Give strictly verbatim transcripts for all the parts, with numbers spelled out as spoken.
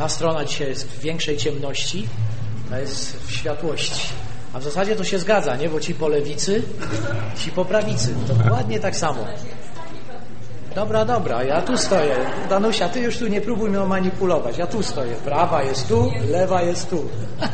ta strona dzisiaj jest w większej ciemności, ta jest w światłości. A w zasadzie to się zgadza, nie? Bo ci po lewicy, ci po prawicy. Dokładnie tak samo. Dobra, dobra, ja tu stoję. Danusia, ty już tu nie próbuj mnie manipulować. Ja tu stoję. Prawa jest tu, lewa jest tu.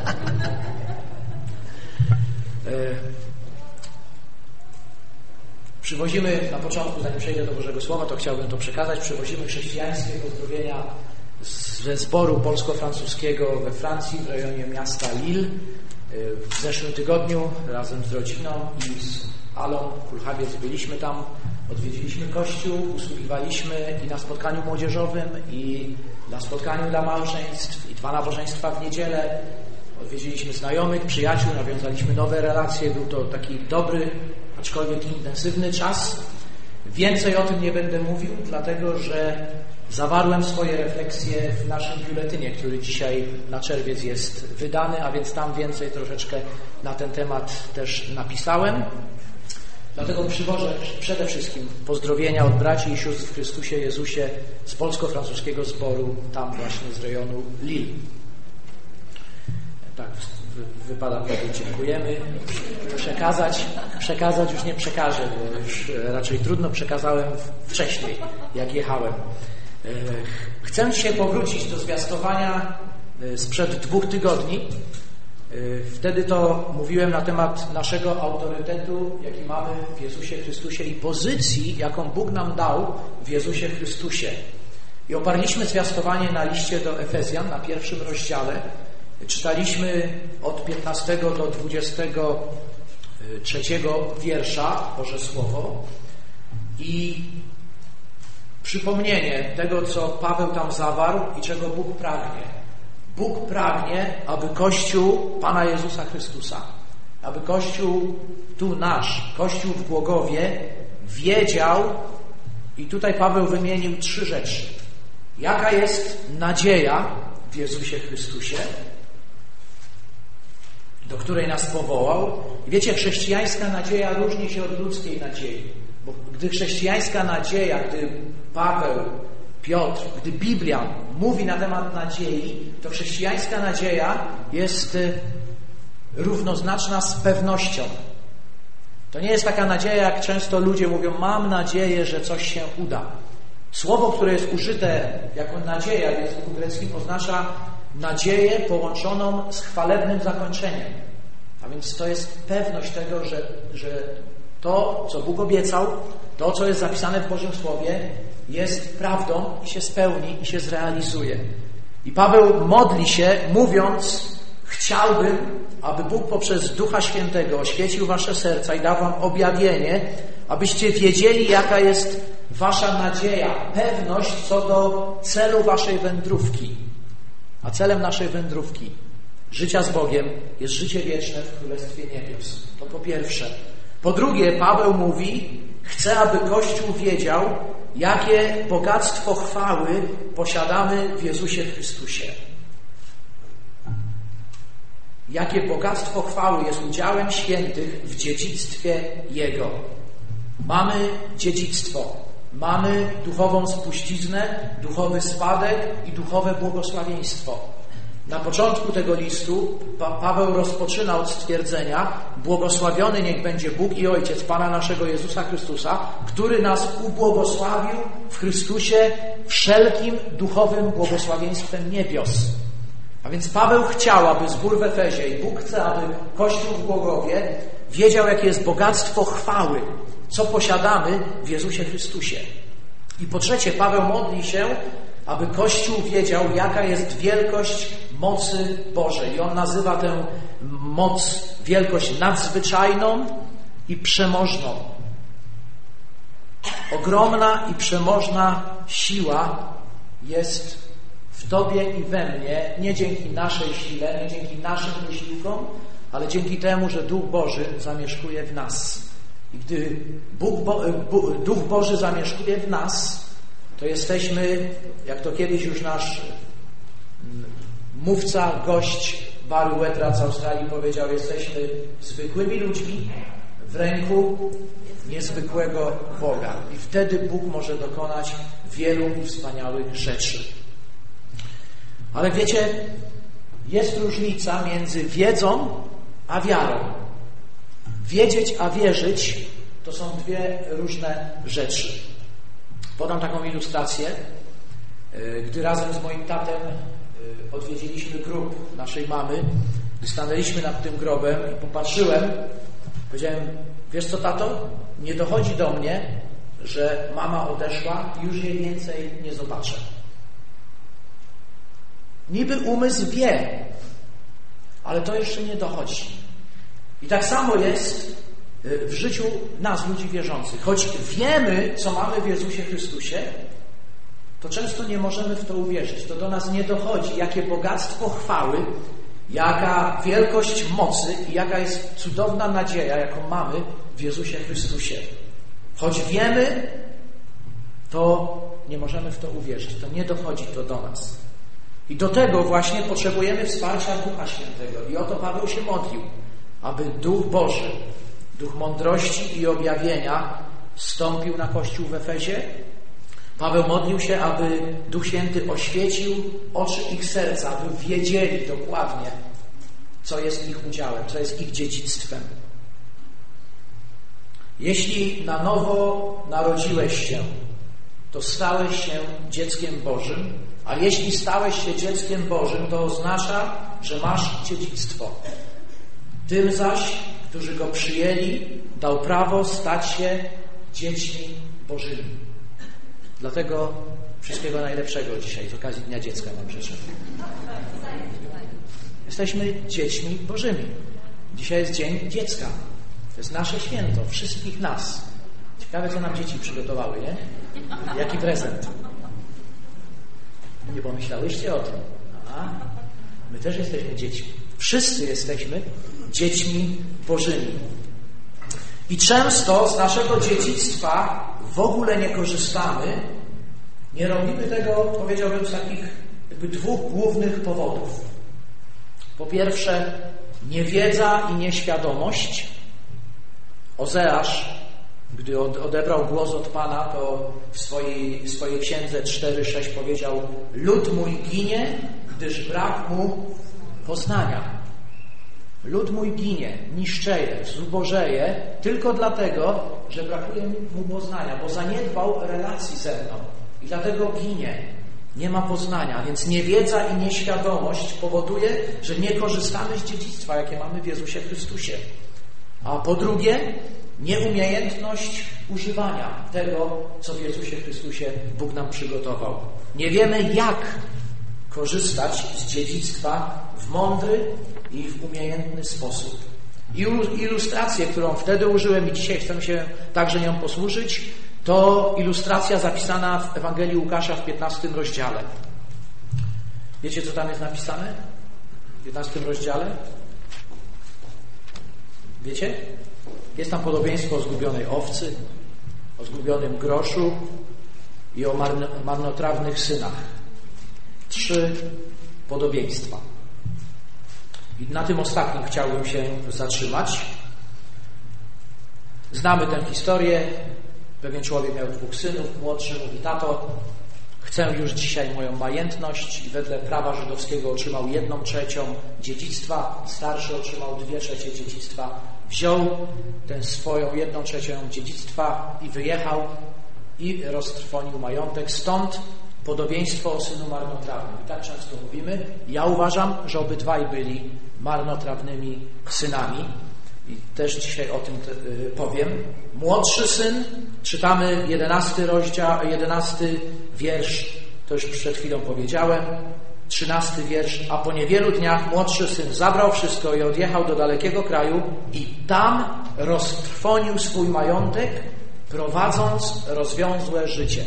Przywozimy na początku, zanim przejdę do Bożego Słowa, to chciałbym to przekazać. Przywozimy chrześcijańskie pozdrowienia ze zboru polsko-francuskiego we Francji, w rejonie miasta Lille. W zeszłym tygodniu razem z rodziną i z Alą Kulchawiec byliśmy tam, odwiedziliśmy kościół, usługiwaliśmy i na spotkaniu młodzieżowym, i na spotkaniu dla małżeństw, i dwa nabożeństwa w niedzielę. Odwiedziliśmy znajomych, przyjaciół, nawiązaliśmy nowe relacje. Był to taki dobry, aczkolwiek intensywny czas. Więcej o tym nie będę mówił, dlatego że zawarłem swoje refleksje w naszym biuletynie, który dzisiaj na czerwiec jest wydany, a więc tam więcej troszeczkę na ten temat też napisałem. Dlatego przywożę przede wszystkim pozdrowienia od braci i sióstr w Chrystusie Jezusie z polsko-francuskiego zboru, tam właśnie z rejonu Lille. Tak, wypada powiedzieć dziękujemy. Przekazać, przekazać już nie przekażę, bo już raczej trudno, przekazałem wcześniej, jak jechałem. Chcę dzisiaj powrócić do zwiastowania sprzed dwóch tygodni. Wtedy to mówiłem na temat naszego autorytetu, jaki mamy w Jezusie Chrystusie i pozycji, jaką Bóg nam dał w Jezusie Chrystusie. I oparliśmy zwiastowanie na liście do Efezjan, na pierwszym rozdziale. Czytaliśmy od piętnastego do dwudziestego trzeciego wiersza Boże Słowo i przypomnienie tego, co Paweł tam zawarł i czego Bóg pragnie. Bóg pragnie, aby Kościół Pana Jezusa Chrystusa, aby Kościół tu nasz, Kościół w Głogowie wiedział, i tutaj Paweł wymienił trzy rzeczy. Jaka jest nadzieja w Jezusie Chrystusie, do której nas powołał. Wiecie, chrześcijańska nadzieja różni się od ludzkiej nadziei. Bo gdy chrześcijańska nadzieja, gdy Paweł, Piotr, gdy Biblia mówi na temat nadziei, to chrześcijańska nadzieja jest równoznaczna z pewnością. To nie jest taka nadzieja, jak często ludzie mówią, mam nadzieję, że coś się uda. Słowo, które jest użyte jako nadzieja w języku greckim, oznacza nadzieję połączoną z chwalebnym zakończeniem. A więc to jest pewność tego, że, że to, co Bóg obiecał, to, co jest zapisane w Bożym Słowie, jest prawdą i się spełni i się zrealizuje. I Paweł modli się, mówiąc, chciałbym, aby Bóg poprzez Ducha Świętego oświecił wasze serca i dał wam objawienie, abyście wiedzieli, jaka jest wasza nadzieja, pewność co do celu waszej wędrówki. A celem naszej wędrówki, życia z Bogiem, jest życie wieczne w Królestwie Niebios. To po pierwsze. Po drugie, Paweł mówi, chce, aby Kościół wiedział, jakie bogactwo chwały posiadamy w Jezusie Chrystusie. Jakie bogactwo chwały jest udziałem świętych w dziedzictwie Jego. Mamy dziedzictwo. Mamy duchową spuściznę, duchowy spadek i duchowe błogosławieństwo. Na początku tego listu pa- Paweł rozpoczyna od stwierdzenia: błogosławiony niech będzie Bóg i Ojciec Pana naszego Jezusa Chrystusa, który nas ubłogosławił w Chrystusie wszelkim duchowym błogosławieństwem niebios. A więc Paweł chciał, aby zbór w Efezie, i Bóg chce, aby Kościół w Głogowie wiedział, jakie jest bogactwo chwały, co posiadamy w Jezusie Chrystusie. I po trzecie, Paweł modli się, aby Kościół wiedział, jaka jest wielkość mocy Bożej. I on nazywa tę moc, wielkość nadzwyczajną i przemożną. Ogromna i przemożna siła jest w Tobie i we mnie, nie dzięki naszej sile, nie dzięki naszym wysiłkom, ale dzięki temu, że Duch Boży zamieszkuje w nas. I gdy Bóg Bo, Bo, Duch Boży zamieszkuje w nas, to jesteśmy, jak to kiedyś już nasz mówca, gość Barry Wetra z Australii powiedział, jesteśmy zwykłymi ludźmi w ręku niezwykłego Boga. I wtedy Bóg może dokonać wielu wspaniałych rzeczy. Ale wiecie, jest różnica między wiedzą a wiarą. Wiedzieć a wierzyć to są dwie różne rzeczy. Podam taką ilustrację. Gdy razem z moim tatem odwiedziliśmy grób naszej mamy, gdy stanęliśmy nad tym grobem i popatrzyłem, powiedziałem: wiesz co, tato? Nie dochodzi do mnie, że mama odeszła i już jej więcej nie zobaczę. Niby umysł wie, ale to jeszcze nie dochodzi. I tak samo jest w życiu nas, ludzi wierzących. Choć wiemy, co mamy w Jezusie Chrystusie, to często nie możemy w to uwierzyć. To do nas nie dochodzi, jakie bogactwo chwały, jaka wielkość mocy i jaka jest cudowna nadzieja, jaką mamy w Jezusie Chrystusie. Choć wiemy, to nie możemy w to uwierzyć. To nie dochodzi to do nas. I do tego właśnie potrzebujemy wsparcia Ducha Świętego. I o to Paweł się modlił, aby Duch Boży, Duch mądrości i objawienia zstąpił na Kościół w Efezie. Paweł modlił się, aby Duch Święty oświecił oczy ich serca, aby wiedzieli dokładnie, co jest ich udziałem, co jest ich dziedzictwem. Jeśli na nowo narodziłeś się, to stałeś się dzieckiem Bożym, a jeśli stałeś się dzieckiem Bożym, to oznacza, że masz dziedzictwo. Tym zaś, którzy Go przyjęli, dał prawo stać się dziećmi Bożymi. Dlatego wszystkiego najlepszego dzisiaj z okazji Dnia Dziecka wam życzę. Jesteśmy dziećmi Bożymi. Dzisiaj jest Dzień Dziecka. To jest nasze święto, wszystkich nas. Ciekawe, co nam dzieci przygotowały, nie? Jaki prezent? Nie pomyślałyście o tym? A, my też jesteśmy dziećmi. Wszyscy jesteśmy dziećmi Bożymi. I często z naszego dziedzictwa w ogóle nie korzystamy. Nie robimy tego, powiedziałbym, z takich jakby dwóch głównych powodów. Po pierwsze, niewiedza i nieświadomość. Ozeasz, gdy odebrał głos od Pana, to w swojej, swojej księdze cztery sześć powiedział: lud mój ginie, gdyż brak mu poznania. Lud mój ginie, niszczeje, zubożeje tylko dlatego, że brakuje mu poznania, bo zaniedbał relacji ze mną i dlatego ginie. Nie ma poznania, więc niewiedza i nieświadomość powoduje, że nie korzystamy z dziedzictwa, jakie mamy w Jezusie Chrystusie. A po drugie, nieumiejętność używania tego, co w Jezusie Chrystusie Bóg nam przygotował. Nie wiemy, jak korzystać z dziedzictwa w mądry i w umiejętny sposób. I ilustrację, którą wtedy użyłem i dzisiaj chcę się także nią posłużyć, to ilustracja zapisana w Ewangelii Łukasza w piętnastym rozdziale. Wiecie, co tam jest napisane? W piętnastym rozdziale? Wiecie? Jest tam podobieństwo o zgubionej owcy, o zgubionym groszu i o marnotrawnych synach. Trzy podobieństwa. I na tym ostatnim chciałbym się zatrzymać. Znamy tę historię. Pewien człowiek miał dwóch synów. Młodszy mówi: tato, chcę już dzisiaj moją majętność, i wedle prawa żydowskiego otrzymał jedną trzecią dziedzictwa. Starszy otrzymał dwie trzecie dziedzictwa. Wziął tę swoją jedną trzecią dziedzictwa i wyjechał i roztrwonił majątek. Stąd podobieństwo o synu marnotrawnym. I tak często mówimy. Ja uważam, że obydwaj byli marnotrawnymi synami. I też dzisiaj o tym te, y, powiem. Młodszy syn, czytamy jedenasty rozdział, jedenasty wiersz, to już przed chwilą powiedziałem, trzynasty wiersz. A po niewielu dniach młodszy syn zabrał wszystko i odjechał do dalekiego kraju i tam roztrwonił swój majątek, prowadząc rozwiązłe życie.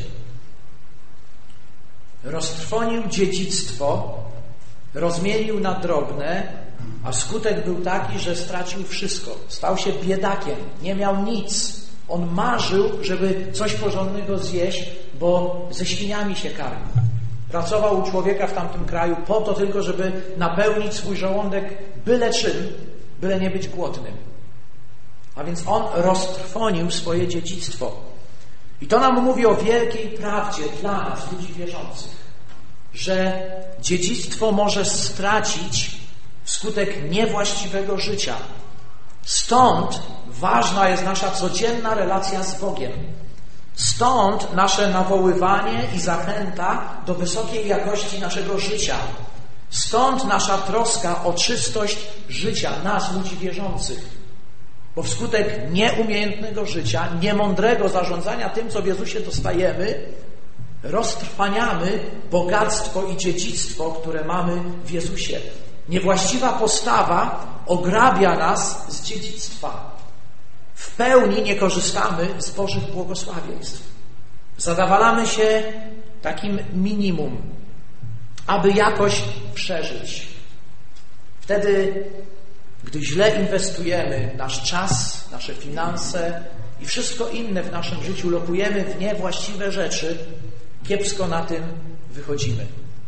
Roztrwonił dziedzictwo, rozmienił na drobne, a skutek był taki, że stracił wszystko. Stał się biedakiem, nie miał nic. On marzył, żeby coś porządnego zjeść, bo ze świniami się karmił. Pracował u człowieka w tamtym kraju po to tylko, żeby napełnić swój żołądek byle czym, byle nie być głodnym. A więc on roztrwonił swoje dziedzictwo. I to nam mówi o wielkiej prawdzie dla nas, ludzi wierzących. że dziedzictwo może stracić wskutek niewłaściwego życia. Stąd ważna jest nasza codzienna relacja z Bogiem. Stąd nasze nawoływanie i zachęta do wysokiej jakości naszego życia. Stąd nasza troska o czystość życia nas, ludzi wierzących. Bo wskutek nieumiejętnego życia, niemądrego zarządzania tym, co w Jezusie dostajemy, roztrwaniamy bogactwo i dziedzictwo, które mamy w Jezusie. Niewłaściwa postawa ograbia nas z dziedzictwa. W pełni nie korzystamy z Bożych błogosławieństw. Zadawalamy się takim minimum, aby jakoś przeżyć. Wtedy, gdy źle inwestujemy nasz czas, nasze finanse i wszystko inne w naszym życiu, lokujemy w niewłaściwe rzeczy, kiepsko na tym wychodzimy.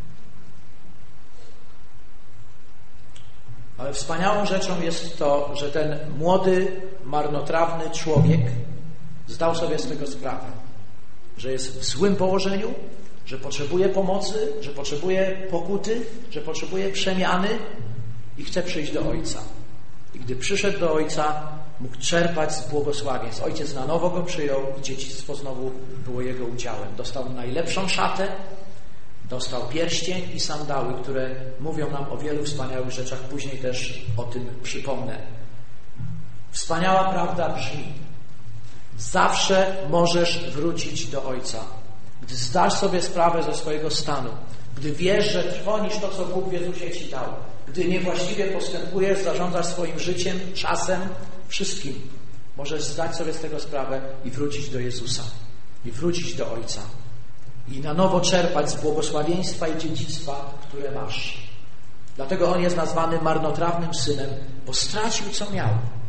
Ale wspaniałą rzeczą jest to, że ten młody, marnotrawny człowiek zdał sobie z tego sprawę, że jest w złym położeniu, że potrzebuje pomocy, że potrzebuje pokuty, że potrzebuje przemiany i chce przyjść do Ojca. I gdy przyszedł do Ojca, mógł czerpać z błogosławieństw. Ojciec na nowo go przyjął i dziedzictwo znowu było jego udziałem. Dostał najlepszą szatę, dostał pierścień i sandały, które mówią nam o wielu wspaniałych rzeczach. Później też o tym przypomnę. Wspaniała prawda brzmi: zawsze możesz wrócić do Ojca. Gdy zdasz sobie sprawę ze swojego stanu, gdy wiesz, że trwonisz to, co Bóg w Jezusie ci dał, gdy niewłaściwie postępujesz, zarządzasz swoim życiem, czasem, wszystkim, możesz zdać sobie z tego sprawę i wrócić do Jezusa. I wrócić do Ojca. I na nowo czerpać z błogosławieństwa i dziedzictwa, które masz. Dlatego on jest nazwany marnotrawnym synem, bo stracił, co miał.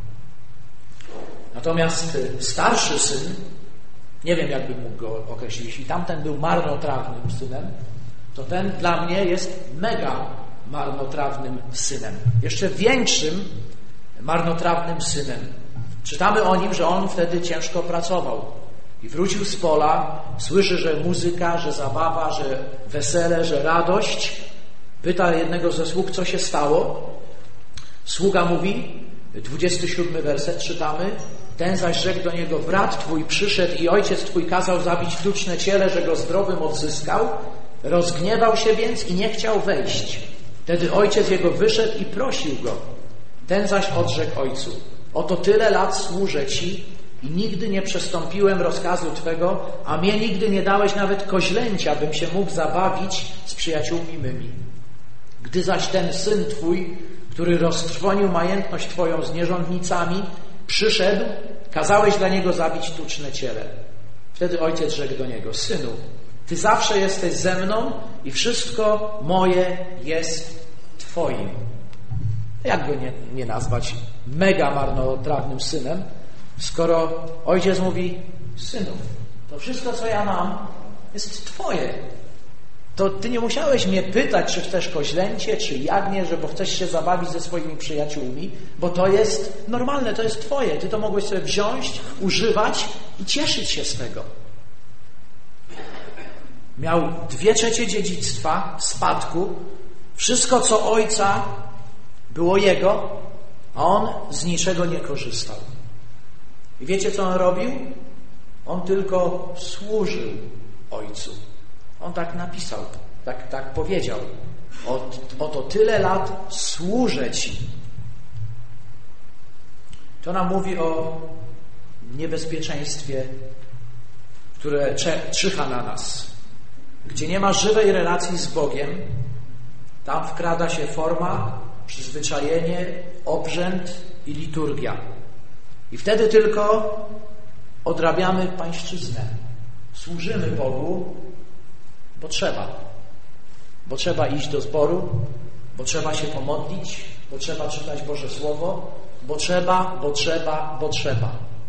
Natomiast starszy syn, nie wiem, jakbym mógł go określić, jeśli tamten był marnotrawnym synem, to ten dla mnie jest mega marnotrawnym synem. Jeszcze większym marnotrawnym synem. Czytamy o nim, że on wtedy ciężko pracował. I wrócił z pola, słyszy, że muzyka, że zabawa, że wesele, że radość. Pyta jednego ze sług, co się stało. Sługa mówi, dwudziesty siódmy werset czytamy: ten zaś rzekł do niego: brat twój przyszedł i ojciec twój kazał zabić tuczne ciele, że go zdrowym odzyskał. Rozgniewał się więc i nie chciał wejść. Wtedy ojciec jego wyszedł i prosił go. Ten zaś odrzekł ojcu: oto tyle lat służę ci i nigdy nie przestąpiłem rozkazu twego, a mnie nigdy nie dałeś nawet koźlęcia, bym się mógł zabawić z przyjaciółmi mymi. Gdy zaś ten syn twój, który roztrwonił majętność twoją z nierządnicami, przyszedł, kazałeś dla niego zabić tuczne ciele. Wtedy ojciec rzekł do niego: synu, ty zawsze jesteś ze mną i wszystko moje jest twoim. Jak go nie, nie nazwać mega marnotrawnym synem, skoro ojciec mówi: synu, to wszystko, co ja mam, jest twoje. To ty nie musiałeś mnie pytać, czy chcesz koźlęcie, czy jagnię, że bo chcesz się zabawić ze swoimi przyjaciółmi, bo to jest normalne, to jest twoje. Ty to mogłeś sobie wziąć, używać i cieszyć się z tego. Miał dwie trzecie dziedzictwa, spadku. Wszystko, co ojca, było jego, a on z niczego nie korzystał. I wiecie, co on robił? On tylko służył ojcu. On tak napisał, tak, tak powiedział. Oto tyle lat służę ci. To nam mówi o niebezpieczeństwie, które czyha na nas. Gdzie nie ma żywej relacji z Bogiem, tam wkrada się forma, przyzwyczajenie, obrzęd i liturgia. I wtedy tylko odrabiamy pańszczyznę. Służymy Bogu, bo trzeba. Bo trzeba iść do zboru, bo trzeba się pomodlić, bo trzeba czytać Boże Słowo, bo trzeba, bo trzeba, bo trzeba.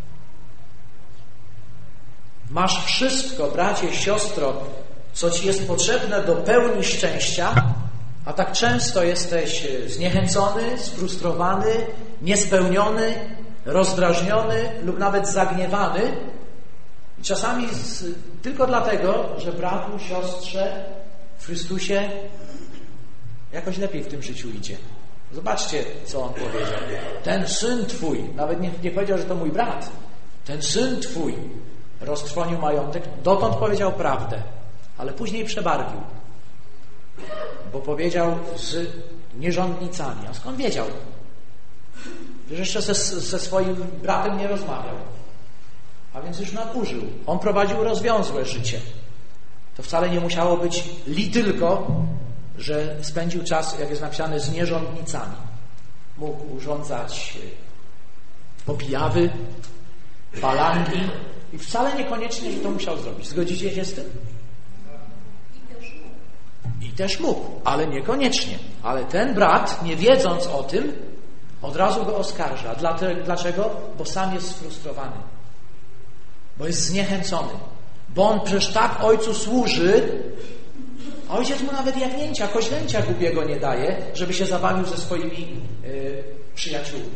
Masz wszystko, bracie, siostro, co ci jest potrzebne do pełni szczęścia, a tak często jesteś zniechęcony, sfrustrowany, niespełniony, rozdrażniony lub nawet zagniewany. I czasami z, tylko dlatego, że bratu, siostrze Chrystusie jakoś lepiej w tym życiu idzie. Zobaczcie, co on powiedział. Ten syn twój, nawet nie, nie powiedział, że to mój brat, ten syn twój roztrwonił majątek, dotąd powiedział prawdę, ale później przebarwił, bo powiedział z nierządnicami. A skąd wiedział? Że jeszcze ze, ze swoim bratem nie rozmawiał. A więc już nadużył. On prowadził rozwiązłe życie. To wcale nie musiało być li tylko, że spędził czas, jak jest napisane, z nierządnicami. Mógł urządzać opijawy, balangi i wcale niekoniecznie, że to musiał zrobić. Zgodzicie się z tym? I też mógł, ale niekoniecznie. Ale ten brat, nie wiedząc o tym, od razu go oskarża. Dlaczego? Bo sam jest sfrustrowany. Bo jest zniechęcony. Bo on przecież tak ojcu służy, a ojciec mu nawet jagnięcia, koźlęcia głupiego nie daje, żeby się zabawił ze swoimi yy, przyjaciółmi.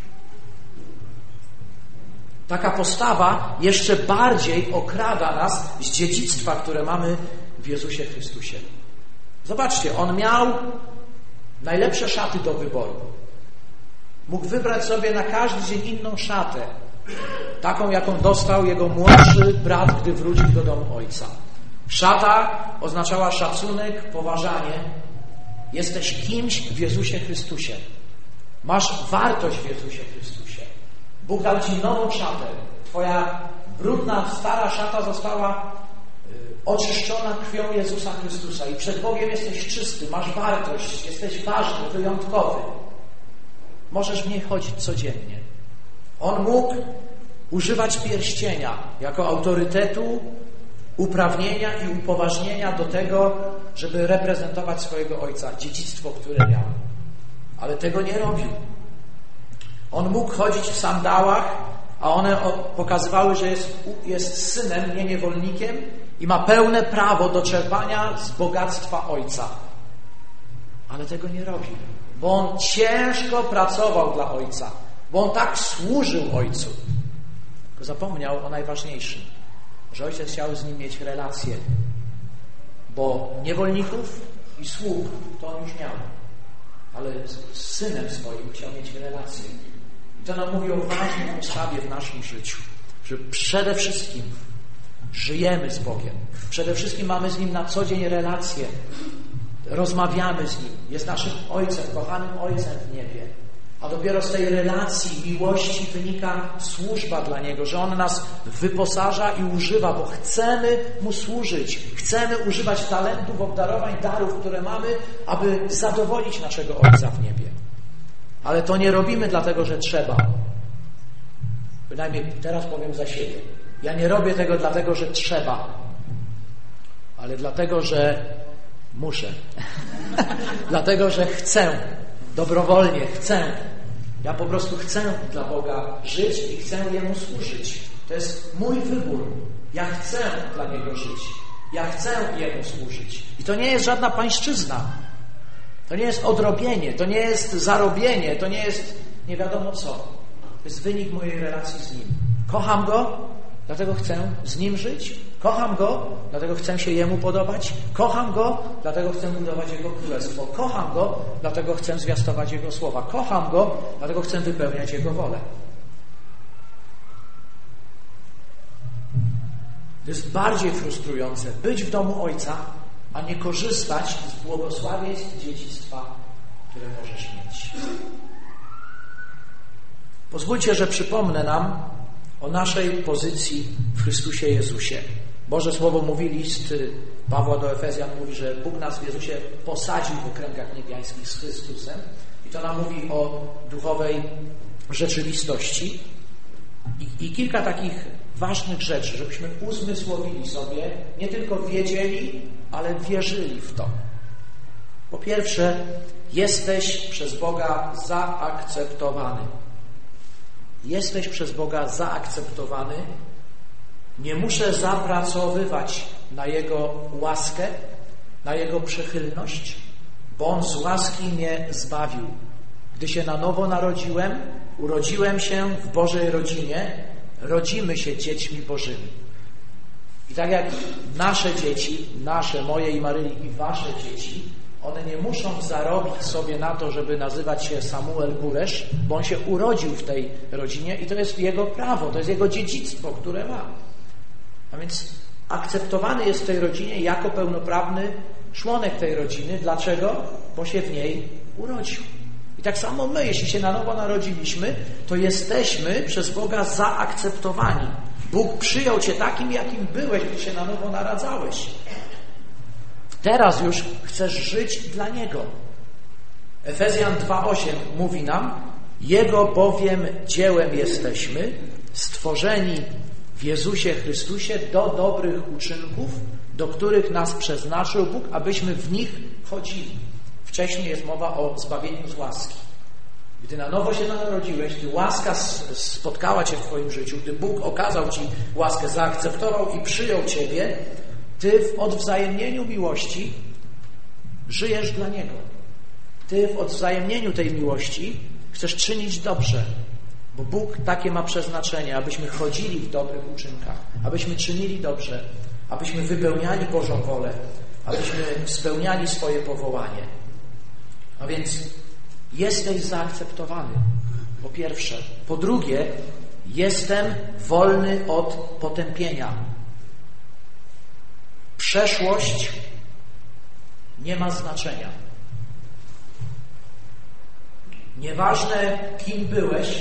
Taka postawa jeszcze bardziej okrada nas z dziedzictwa, które mamy w Jezusie Chrystusie. Zobaczcie, on miał najlepsze szaty do wyboru. Mógł wybrać sobie na każdy dzień inną szatę. Taką, jaką dostał jego młodszy brat, gdy wrócił do domu ojca. Szata oznaczała szacunek, poważanie. Jesteś kimś w Jezusie Chrystusie. Masz wartość w Jezusie Chrystusie. Bóg dał ci nową szatę. Twoja brudna, stara szata została oczyszczona krwią Jezusa Chrystusa i przed Bogiem jesteś czysty, masz wartość, jesteś ważny, wyjątkowy. Możesz w niej chodzić codziennie. On mógł używać pierścienia jako autorytetu, uprawnienia i upoważnienia do tego, żeby reprezentować swojego ojca, dziedzictwo, które miał. Ale tego nie robił. On mógł chodzić w sandałach, a one pokazywały, że jest, jest synem, nie niewolnikiem i ma pełne prawo do czerpania z bogactwa ojca. Ale tego nie robił, bo on ciężko pracował dla ojca, bo on tak służył ojcu. Tylko zapomniał o najważniejszym, że ojciec chciał z nim mieć relację, bo niewolników i sług to on już miał, ale z synem swoim chciał mieć relację. I to nam mówi o ważnej postawie w naszym życiu, że przede wszystkim żyjemy z Bogiem, przede wszystkim mamy z Nim na co dzień relacje, rozmawiamy z Nim, jest naszym Ojcem, kochanym Ojcem w niebie. A dopiero z tej relacji, miłości wynika służba dla Niego, że On nas wyposaża i używa, bo chcemy Mu służyć. Chcemy używać talentów, obdarowań, darów, które mamy, aby zadowolić naszego Ojca w niebie. Ale to nie robimy dlatego, że trzeba. Bynajmniej teraz powiem za siebie. Ja nie robię tego dlatego, że trzeba, ale dlatego, że muszę. Dlatego, że chcę. Dobrowolnie chcę. Ja po prostu chcę dla Boga żyć i chcę Jemu służyć. To jest mój wybór. Ja chcę dla Niego żyć. Ja chcę Jemu służyć. I to nie jest żadna pańszczyzna. To nie jest odrobienie. To nie jest zarobienie. To nie jest nie wiadomo co. To jest wynik mojej relacji z Nim. Kocham Go, dlatego chcę z Nim żyć. Kocham Go, dlatego chcę się Jemu podobać. Kocham Go, dlatego chcę budować Jego królestwo. Kocham Go, dlatego chcę zwiastować Jego słowa. Kocham Go, dlatego chcę wypełniać Jego wolę. To jest bardziej frustrujące być w domu Ojca, a nie korzystać z błogosławieństw dziedzictwa, które możesz mieć. Pozwólcie, że przypomnę nam o naszej pozycji w Chrystusie Jezusie. Boże Słowo mówi, list Pawła do Efezjan mówi, że Bóg nas w Jezusie posadził w okręgach niebiańskich z Chrystusem. I to nam mówi o duchowej rzeczywistości. I, i kilka takich ważnych rzeczy, żebyśmy uzmysłowili sobie, nie tylko wiedzieli, ale wierzyli w to. Po pierwsze, jesteś przez Boga zaakceptowany. Jesteś przez Boga zaakceptowany. Nie muszę zapracowywać na Jego łaskę, na Jego przychylność, bo On z łaski mnie zbawił. Gdy się na nowo narodziłem, urodziłem się w Bożej rodzinie, rodzimy się dziećmi Bożymi. I tak jak nasze dzieci, nasze, moje i Maryi i wasze dzieci, one nie muszą zarobić sobie na to, żeby nazywać się Samuel Guresz, bo on się urodził w tej rodzinie i to jest jego prawo, to jest jego dziedzictwo, które ma. A więc akceptowany jest w tej rodzinie jako pełnoprawny członek tej rodziny. Dlaczego? Bo się w niej urodził. I tak samo my, jeśli się na nowo narodziliśmy, to jesteśmy przez Boga zaakceptowani. Bóg przyjął cię takim, jakim byłeś, gdy się na nowo naradzałeś. Teraz już chcesz żyć dla Niego. Efezjan dwa osiem mówi nam: Jego bowiem dziełem jesteśmy, stworzeni w Jezusie Chrystusie do dobrych uczynków, do których nas przeznaczył Bóg, abyśmy w nich chodzili. Wcześniej jest mowa o zbawieniu z łaski. Gdy na nowo się narodziłeś, gdy łaska spotkała cię w twoim życiu, gdy Bóg okazał ci łaskę, zaakceptował i przyjął ciebie, ty w odwzajemnieniu miłości żyjesz dla Niego. Ty w odwzajemnieniu tej miłości chcesz czynić dobrze, bo Bóg takie ma przeznaczenie, abyśmy chodzili w dobrych uczynkach, abyśmy czynili dobrze, abyśmy wypełniali Bożą wolę, abyśmy spełniali swoje powołanie. A więc jesteś zaakceptowany, po pierwsze. Po drugie, jestem wolny od potępienia. Przeszłość nie ma znaczenia. Nieważne, kim byłeś,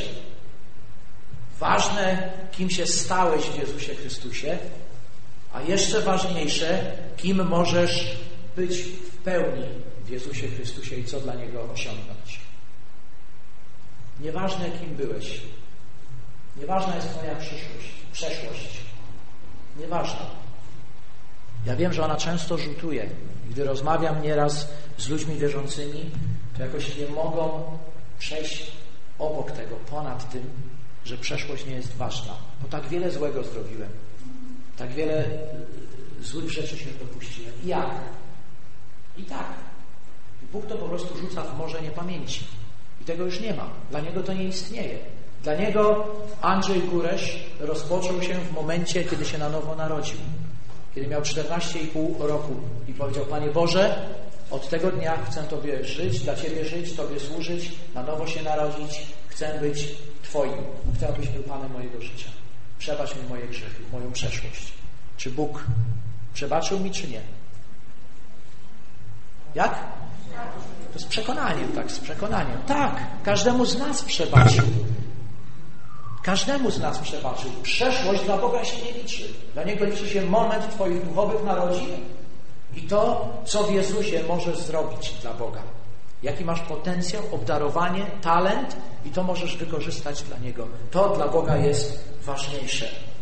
ważne, kim się stałeś w Jezusie Chrystusie, a jeszcze ważniejsze, kim możesz być w pełni w Jezusie Chrystusie i co dla Niego osiągnąć. Nieważne, kim byłeś. Nieważna jest twoja przyszłość, przeszłość. Nieważna. Ja wiem, że ona często rzutuje. Gdy rozmawiam nieraz z ludźmi wierzącymi, to jakoś nie mogą przejść obok tego, ponad tym, że przeszłość nie jest ważna. Bo tak wiele złego zrobiłem. Tak wiele złych rzeczy się dopuściłem. I jak? I tak. Bóg to po prostu rzuca w morze niepamięci. I tego już nie ma. Dla Niego to nie istnieje. Dla Niego Andrzej Guresz rozpoczął się w momencie, kiedy się na nowo narodził. Kiedy miał czternaście i pół roku i powiedział: Panie Boże, od tego dnia chcę Tobie żyć, dla Ciebie żyć, Tobie służyć, na nowo się narodzić, chcę być Twoim. Chcę, abyś był Panem mojego życia. Przebacz mi moje grzechy, moją przeszłość. Czy Bóg przebaczył mi, czy nie? Jak? To z przekonaniem, tak, z przekonaniem. Tak, każdemu z nas przebaczył. Każdemu z nas przebaczył. Przeszłość dla Boga się nie liczy. Dla Niego liczy się moment Twoich duchowych narodzin i to, co w Jezusie możesz zrobić dla Boga. Jaki masz potencjał, obdarowanie, talent i to możesz wykorzystać dla Niego. To dla Boga jest ważniejsze.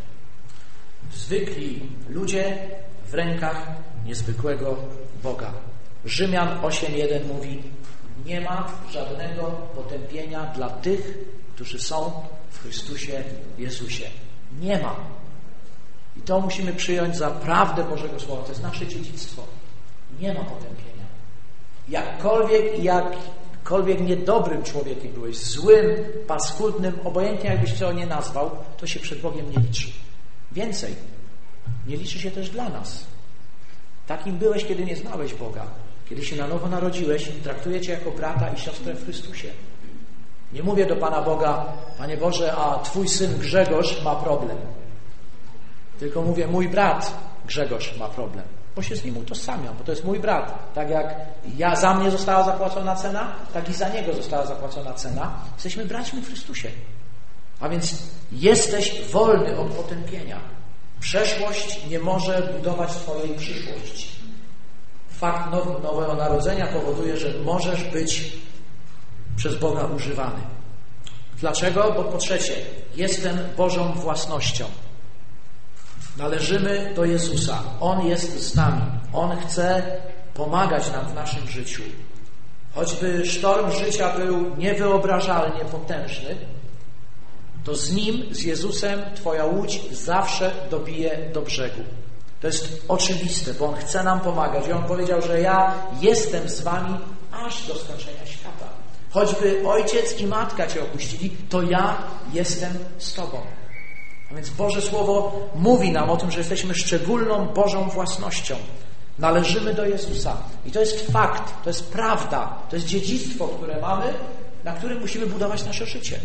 Zwykli ludzie w rękach niezwykłego Boga. Rzymian osiem jeden mówi: nie ma żadnego potępienia dla tych, którzy są w Chrystusie Jezusie. Nie ma. I to musimy przyjąć za prawdę Bożego Słowa. To jest nasze dziedzictwo. Nie ma potępienia. Jakkolwiek i jakkolwiek niedobrym człowiekiem byłeś, złym, paskudnym, obojętnie jakbyś to nie nazwał, to się przed Bogiem nie liczy. Więcej, nie liczy się też dla nas. Takim byłeś, kiedy nie znałeś Boga. Kiedy się na nowo narodziłeś, traktuje Cię jako brata i siostrę w Chrystusie. Nie mówię do Pana Boga: Panie Boże, a Twój syn Grzegorz ma problem. Tylko mówię: mój brat Grzegorz ma problem. Bo się z nim utożsamiam, bo to jest mój brat. Tak jak ja, za mnie została zapłacona cena, tak i za niego została zapłacona cena. Jesteśmy braćmi w Chrystusie. A więc jesteś wolny od potępienia. Przeszłość nie może budować Twojej przyszłości. Fakt now, nowego narodzenia powoduje, że możesz być przez Boga używany. Dlaczego? Bo po trzecie, jestem Bożą własnością. Należymy do Jezusa. On jest z nami. On chce pomagać nam w naszym życiu. Choćby sztorm życia był niewyobrażalnie potężny, to z Nim, z Jezusem, Twoja łódź zawsze dobije do brzegu. To jest oczywiste, bo On chce nam pomagać. I On powiedział, że ja jestem z Wami aż do skończenia świata. Choćby ojciec i matka Cię opuścili, to ja jestem z Tobą. A więc Boże Słowo mówi nam o tym, że jesteśmy szczególną Bożą własnością. Należymy do Jezusa. I to jest fakt, to jest prawda, to jest dziedzictwo, które mamy, na którym musimy budować nasze życie.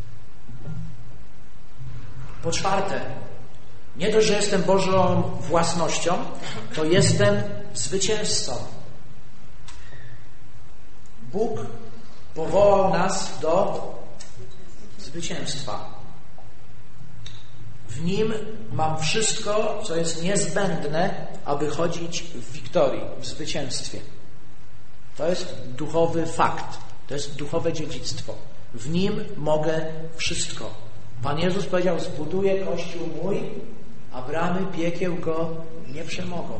Po czwarte, nie dość, że jestem Bożą własnością, to jestem zwycięzcą. Bóg powołał nas do zwycięstwa. W Nim mam wszystko, co jest niezbędne, aby chodzić w wiktorii, w zwycięstwie. To jest duchowy fakt. To jest duchowe dziedzictwo. W Nim mogę wszystko. Pan Jezus powiedział, zbuduję Kościół mój, a bramy piekieł go nie przemogą.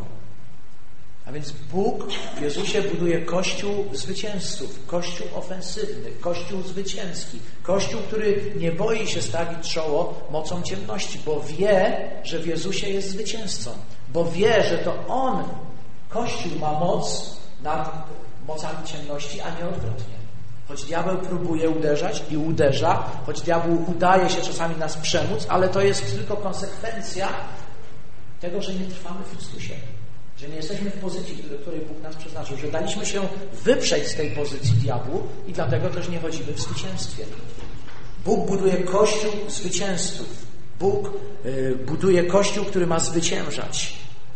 A więc Bóg w Jezusie buduje Kościół zwycięzców, Kościół ofensywny, Kościół zwycięski, Kościół, który nie boi się stawić czoło mocą ciemności, bo wie, że w Jezusie jest zwycięzcą, bo wie, że to On, Kościół, ma moc nad mocami ciemności, a nie odwrotnie. Choć diabeł próbuje uderzać i uderza, choć diabłu udaje się czasami nas przemóc, ale to jest tylko konsekwencja tego, że nie trwamy w Chrystusie. Że nie jesteśmy w pozycji, do której Bóg nas przeznaczył. Że daliśmy się wyprzeć z tej pozycji diabłu i dlatego też nie chodzimy w zwycięstwie. Bóg buduje Kościół zwycięzców. Bóg y, buduje Kościół, który ma zwyciężać.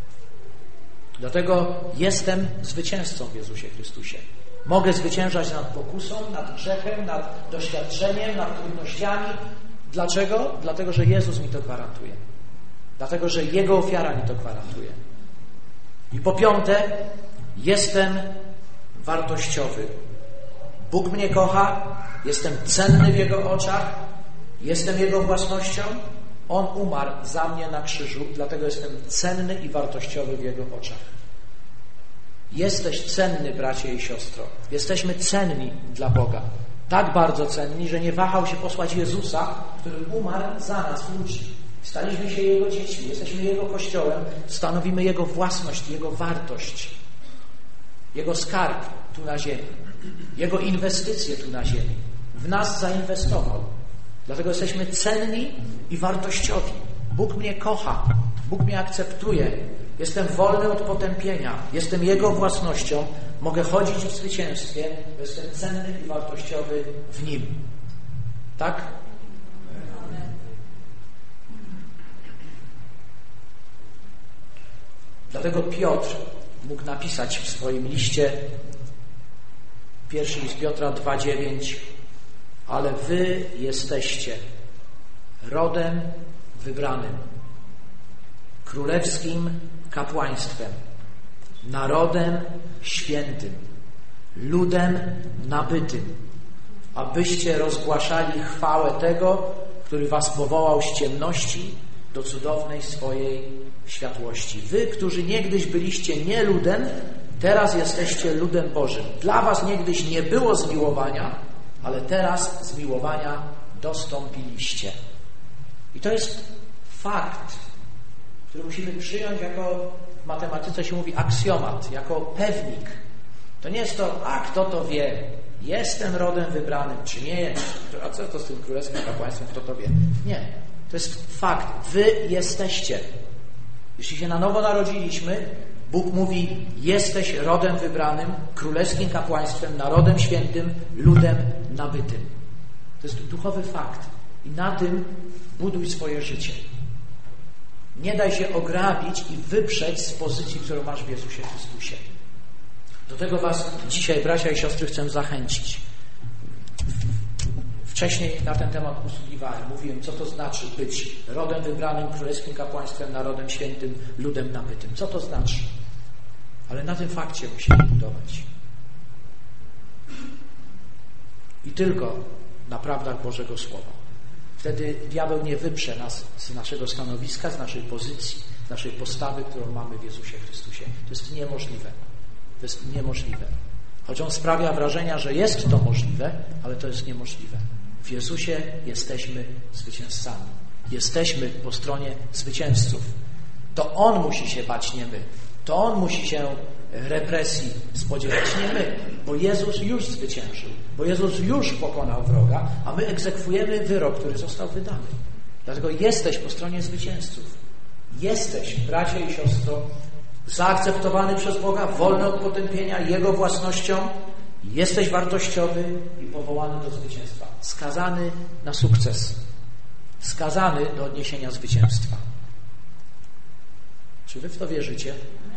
Dlatego jestem zwycięzcą w Jezusie Chrystusie. Mogę zwyciężać nad pokusą, nad grzechem, nad doświadczeniem, nad trudnościami. Dlaczego? Dlatego, że Jezus mi to gwarantuje. Dlatego, że Jego ofiara mi to gwarantuje. I po piąte, jestem wartościowy. Bóg mnie kocha, jestem cenny w Jego oczach, jestem Jego własnością. On umarł za mnie na krzyżu, dlatego jestem cenny i wartościowy w Jego oczach. Jesteś cenny, bracie i siostro. Jesteśmy cenni dla Boga. Tak bardzo cenni, że nie wahał się posłać Jezusa, który umarł za nas, ludzi. Staliśmy się Jego dziećmi, jesteśmy Jego Kościołem, stanowimy Jego własność, Jego wartość, Jego skarb tu na ziemi, Jego inwestycje tu na ziemi. W nas zainwestował. Dlatego jesteśmy cenni i wartościowi. Bóg mnie kocha, Bóg mnie akceptuje. Jestem wolny od potępienia, jestem Jego własnością, mogę chodzić w zwycięstwie, bo jestem cenny i wartościowy w Nim. Tak? Dlatego Piotr mógł napisać w swoim liście, pierwszy list Piotra dwa dziewięć, ale wy jesteście rodem wybranym, królewskim kapłaństwem, narodem świętym, ludem nabytym, abyście rozgłaszali chwałę tego, który was powołał z ciemności do cudownej swojej światłości. Wy, którzy niegdyś byliście nie ludem, teraz jesteście ludem Bożym. Dla was niegdyś nie było zmiłowania, ale teraz zmiłowania dostąpiliście. I to jest fakt, który musimy przyjąć jako, w matematyce się mówi aksjomat, jako pewnik. To nie jest to, a kto to wie, jestem rodem wybranym, czy nie, a co to z tym królewskim kapłaństwem, kto to wie. Nie, to jest fakt, wy jesteście. Jeśli się na nowo narodziliśmy, Bóg mówi, jesteś rodem wybranym, królewskim kapłaństwem, narodem świętym, ludem nabytym. To jest duchowy fakt. I na tym buduj swoje życie. Nie daj się ograbić i wyprzeć z pozycji, którą masz w Jezusie Chrystusie. Do tego was dzisiaj, bracia i siostry, chcę zachęcić. Wcześniej na ten temat usługiwałem. Mówiłem, co to znaczy być rodem wybranym, królewskim kapłaństwem, narodem świętym, ludem nabytym. Co to znaczy? Ale na tym fakcie musimy budować. I tylko na prawdach Bożego Słowa. Wtedy diabeł nie wyprze nas z naszego stanowiska, z naszej pozycji, z naszej postawy, którą mamy w Jezusie Chrystusie. To jest niemożliwe. To jest niemożliwe. Choć on sprawia wrażenia, że jest to możliwe, ale to jest niemożliwe. W Jezusie jesteśmy zwycięzcami. Jesteśmy po stronie zwycięzców. To On musi się bać, nie my. To On musi się represji spodziewać, nie my. Bo Jezus już zwyciężył. Bo Jezus już pokonał wroga, a my egzekwujemy wyrok, który został wydany. Dlatego jesteś po stronie zwycięzców. Jesteś, bracie i siostro, zaakceptowany przez Boga, wolny od potępienia, Jego własnością. Jesteś wartościowy i powołany do zwycięstwa. Skazany na sukces. Skazany do odniesienia zwycięstwa. Czy wy w to wierzycie?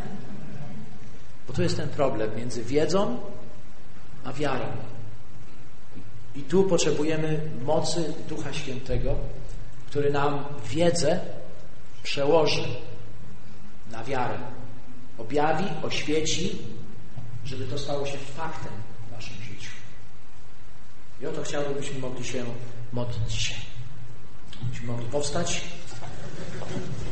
Bo tu jest ten problem między wiedzą a wiarą. I tu potrzebujemy mocy Ducha Świętego, który nam wiedzę przełoży na wiarę. Objawi, oświeci, żeby to stało się faktem w naszym życiu. I o to chciałbym, byśmy mogli się modlić dzisiaj. Byśmy mogli powstać.